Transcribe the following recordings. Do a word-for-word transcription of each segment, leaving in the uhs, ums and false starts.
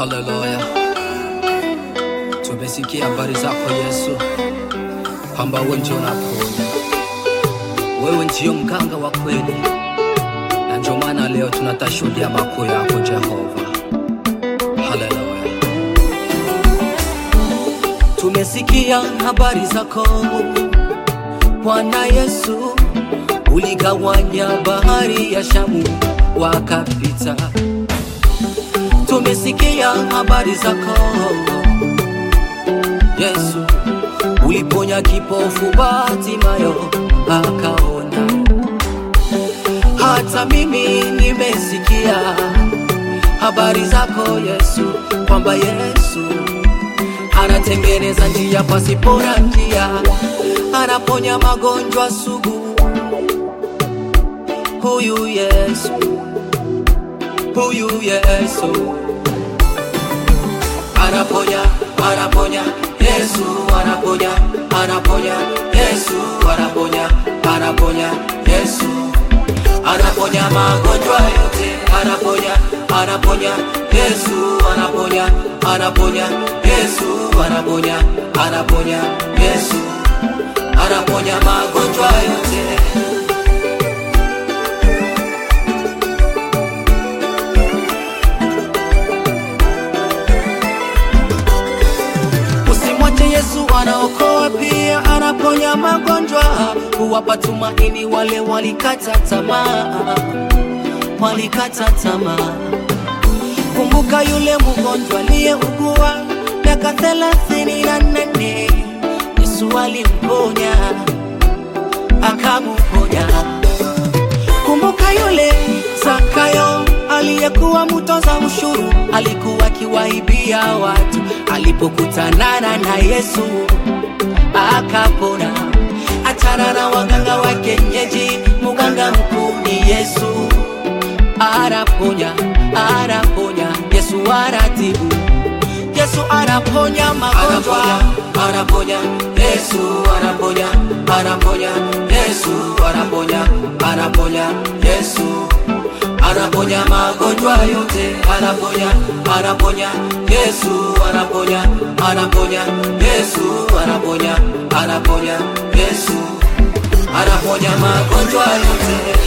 Haleluya. Tumesikia habari zako Yesu, kwamba wewe ndio unaponya, wewe ndio mganga wa kweli, na ndio maana leo tunatashuhudia makuu yako Jehova. Haleluya. Tumesikia habari zako Bwana Yesu, uligawanya bahari ya Shamu wakapita. Tumesikia habari zako Yesu, uliponya kipofu Bartimayo akaona. Hata mimi nimesikia habari zako Yesu, kwamba Yesu anatengeneza njia pasipo na njia, anaponya magonjwa sugu. Huyu Yesu, huyu Yesu anaponya, anaponya, Yesu anaponya, anaponya, Yesu anaponya, anaponya, Yesu anaponya magonjwa yote, anaponya, anaponya, Yesu anaponya, anaponya, Yesu anaponya, anaponya, Yesu anaponya magonjwa yote. Yesu anaokoa pia anaponya magonjwa, huwapa tumaini wale walikata tamaa, walikata tamaa. Kumbuka yule mgonjwa aliyeugua miaka thelathini na nane, Yesu alimponya, akamponya. Kumbuka yule Zakayo aliyekuwa mtoza ushuru, alikuwa akiwaibia watu, alipokutana na Yesu akapona. Achana na waganga wa kienyeji, mganga mkuu ni Yesu. Anaponya, anaponya, Yesu anatibu, Yesu anaponya magonjwa, anaponya, Yesu anaponya, anaponya, Yesu anaponya, anaponya, Yesu anaponya magonjwa yote, anaponya, anaponya, Yesu anaponya, anaponya, Yesu anaponya, anaponya, Yesu anaponya magonjwa yote.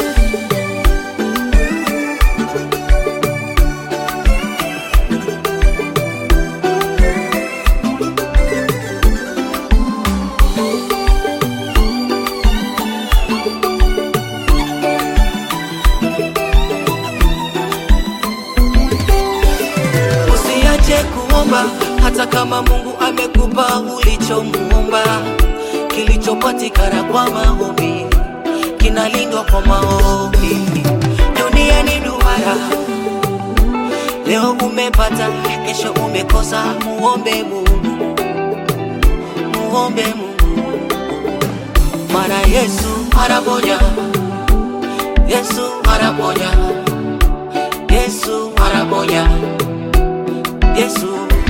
Kuomba hata kama Mungu amekupa ulichomuomba, kilichopatikana kwa maombi kinalindwa kwa maombi. Dunia ni duara, leo umepata, kesho umekosa. Muombe Mungu, muombe Mungu, maana Yesu anaponya, Yesu anaponya, Yesu anaponya, Yesu.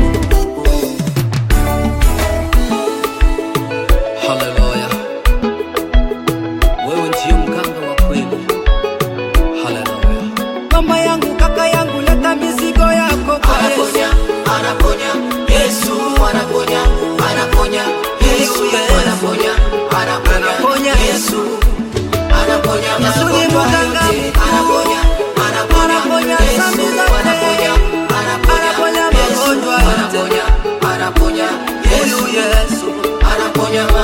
Haleluya. Wewe ndiye mganga wa kweli. Haleluya. Mama yangu, kaka yangu, leta mizigo yako kwa Yesu. Anaponya, Yesu anaponya, anaponya, Yesu anaponya, anaponya, Yesu anaponya, Yesu ni mganga, anaponya, anaponya, Yesu anaponya, anaponya, anaponya, anaponya, Yesu anaponya